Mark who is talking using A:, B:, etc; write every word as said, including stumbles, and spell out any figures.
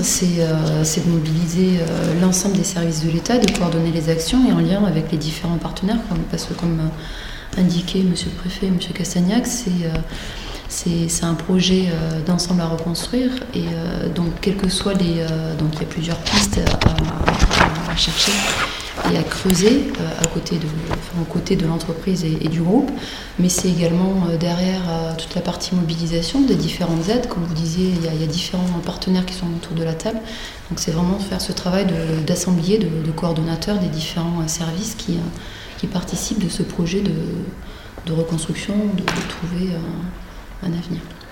A: c'est, euh, c'est de mobiliser euh, l'ensemble des services de l'État, de coordonner les actions et en lien avec les différents partenaires, comme, parce que comme euh, indiqué Monsieur le Préfet, Monsieur Castagnac, c'est, euh, c'est, c'est un projet euh, d'ensemble à reconstruire et euh, donc quelles que soient les... Euh, donc il y a plusieurs pistes à, à, à chercher et à creuser euh, à côté de, enfin, aux côtés de l'entreprise et, et du groupe, mais c'est également euh, derrière euh, toute la partie mobilisation des différentes aides. Comme vous disiez, il y a, il y a différents partenaires qui sont autour de la table, donc c'est vraiment faire ce travail de, d'assemblier, de, de coordonnateurs des différents euh, services qui, euh, qui participent de ce projet de, de reconstruction, de, de trouver euh, un avenir.